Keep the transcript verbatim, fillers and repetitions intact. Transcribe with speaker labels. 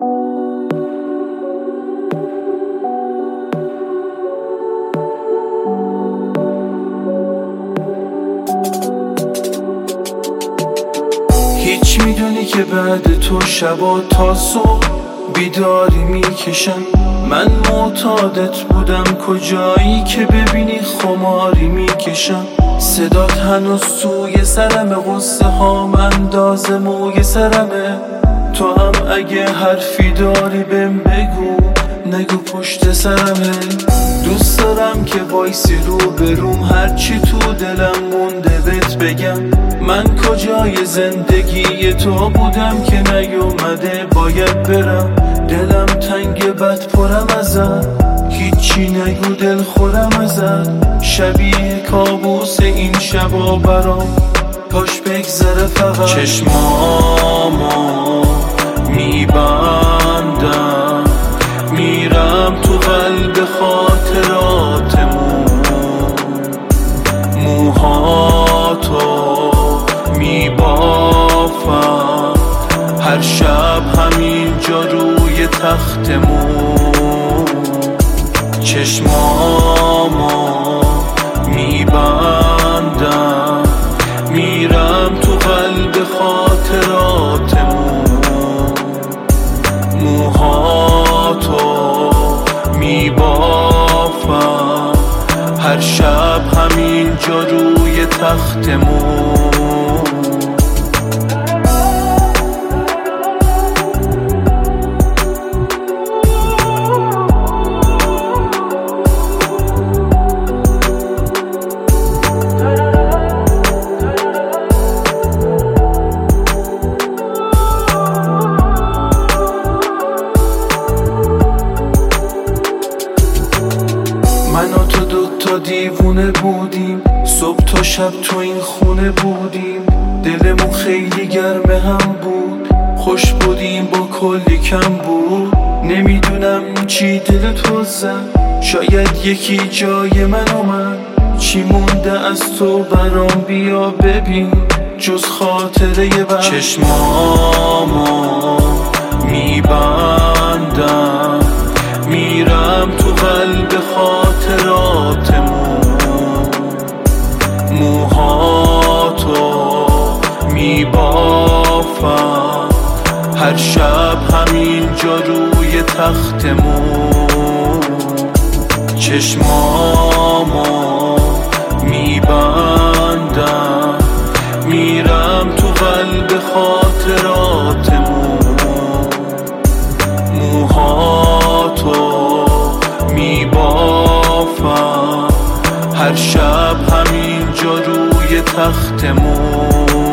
Speaker 1: هیچ میدونی که بعد تو شبا تا صبح بیداری میکشم. من معتادت بودم کجایی که ببینی خماری میکشم. صدات هنوز توی سرمه، غصه هام اندازه موی سرمه. تو هم اگه حرفی داری بهم بگو، نگو پشت سرمه. دوست دارم که وایسی رو بروم، هرچی تو دلم مونده بهت بگم. من کجای زندگی تو بودم که نیومده باید برم. دلم تنگ بد پرم ازت، هیچی نگو دل خورم ازت. شبیه کابوس این شبا برام، کاش بگذره فقط. چشمامو میبندم، میرم تو قلب خاطراتمون. موهاتو میبافم هر شب همینجا روی تختمون. چشمامو میبندم، میرم تو قلب خاطراتمون. موهاتو میبافم هر شب همینجا روی تختمون. من و تو دوتا دیوونه بودیم، صبح تا شب تو این خونه بودیم. دلمون خیلی گرم هم بود، خوش بودیم با کلی کم بود. نمیدونم چی دل تو زد، شاید یکی جای من اومد. چی مونده از تو برام بیا ببین، جز خاطره بد. چشمامو میبندم، میرم تو قلب خاطراتمون. موهاتو میبافم هر شب همینجا روی تختمون. چشمامو میبندم، میرم تو قلب خاطراتمون. موهاتو میبافم هر شب همینجا روی تختمون.